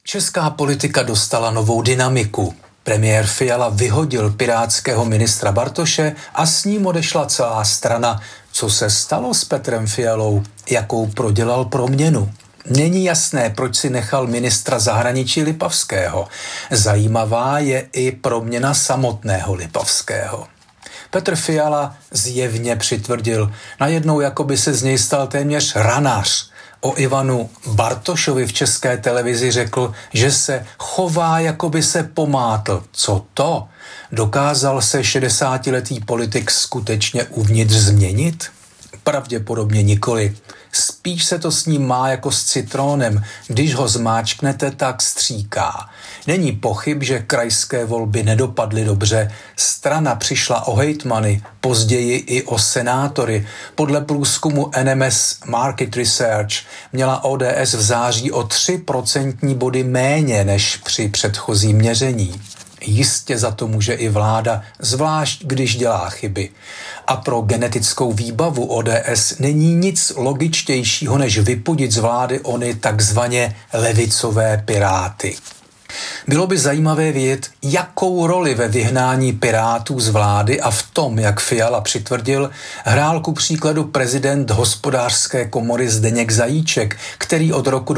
Česká politika dostala novou dynamiku. Premiér Fiala vyhodil pirátského ministra Bartoše a s ním odešla celá strana. Co se stalo s Petrem Fialou? Jakou prodělal proměnu? Není jasné, proč si nechal ministra zahraničí Lipavského. Zajímavá je i proměna samotného Lipavského. Petr Fiala zjevně přitvrdil. Najednou jakoby se z něj stal téměř ranář. O Ivanu Bartošovi v České televizi řekl, že se chová, jako by se pomátl. Co to? Dokázal se 60letý politik skutečně uvnitř změnit? Pravděpodobně nikoli. Spíš se to s ním má jako s citrónem. Když ho zmáčknete, tak stříká. Není pochyb, že krajské volby nedopadly dobře. Strana přišla o hejtmany, později i o senátory. Podle průzkumu NMS Market Research měla ODS v září o 3% body méně než při předchozím měření. Jistě za to může i vláda, zvlášť když dělá chyby. A pro genetickou výbavu ODS není nic logičtějšího, než vypudit z vlády ony takzvaně levicové piráty. Bylo by zajímavé vědět, jakou roli ve vyhnání pirátů z vlády a v tom, jak Fiala přitvrdil, hrál ku příkladu prezident Hospodářské komory Zdeněk Zajíček, který od roku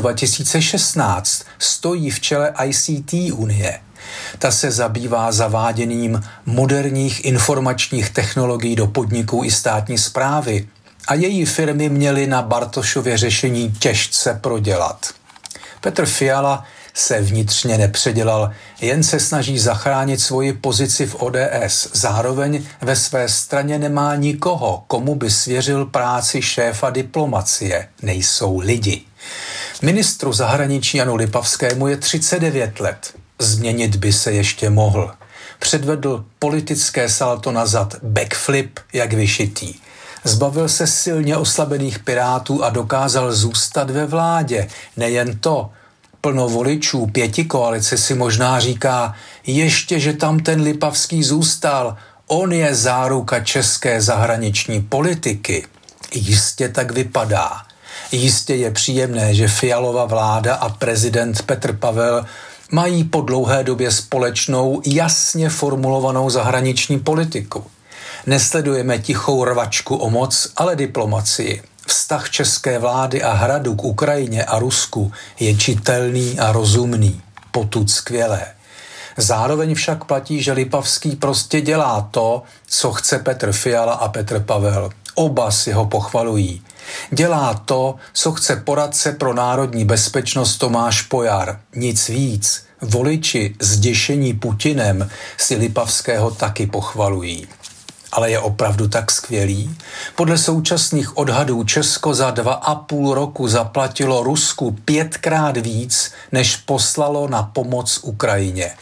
2016 stojí v čele ICT unie. Ta se zabývá zaváděním moderních informačních technologií do podniků i státní správy a její firmy měly na Bartošově řešení těžce prodělat. Petr Fiala se vnitřně nepředělal, jen se snaží zachránit svoji pozici v ODS. Zároveň ve své straně nemá nikoho, komu by svěřil práci šéfa diplomacie. Nejsou lidi. Ministru zahraničí Janu Lipavskému je 39 let. Změnit by se ještě mohl. Předvedl politické salto nazad, backflip jak vyšitý. Zbavil se silně oslabených pirátů a dokázal zůstat ve vládě. Nejen to, plno voličů pětikoalice si možná říká, ještě, že tam ten Lipavský zůstal, on je záruka české zahraniční politiky. Jistě tak vypadá. Jistě je příjemné, že Fialova vláda a prezident Petr Pavel mají po dlouhé době společnou, jasně formulovanou zahraniční politiku. Nesledujeme tichou rvačku o moc, ale diplomacii. Vztah české vlády a hradu k Ukrajině a Rusku je čitelný a rozumný, potud skvělé. Zároveň však platí, že Lipavský prostě dělá to, co chce Petr Fiala a Petr Pavel. Oba si ho pochvalují. Dělá to, co chce poradce pro národní bezpečnost Tomáš Pojar. Nic víc. Voliči zděšení Putinem si Lipavského taky pochvalují. Ale je opravdu tak skvělý? Podle současných odhadů Česko za 2,5 roku zaplatilo Rusku 5krát víc, než poslalo na pomoc Ukrajině.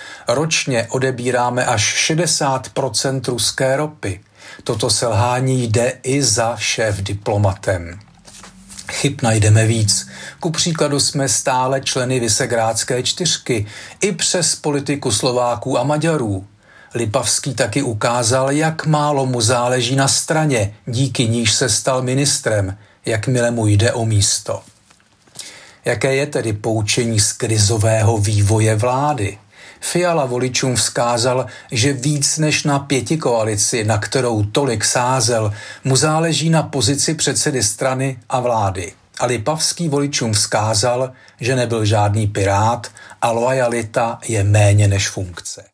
Ročně odebíráme až 60% ruské ropy. Toto selhání jde i za šéf diplomatem. Chyb najdeme víc. Ku příkladu jsme stále členy Visegrádské čtyřky, i přes politiku Slováků a Maďarů. Lipavský taky ukázal, jak málo mu záleží na straně, díky níž se stal ministrem, jakmile mu jde o místo. Jaké je tedy poučení z krizového vývoje vlády? Fiala voličům vzkázal, že víc než na pětikoalici, na kterou tolik sázel, mu záleží na pozici předsedy strany a vlády. A Lipavský voličům vzkázal, že nebyl žádný pirát a loajalita je méně než funkce.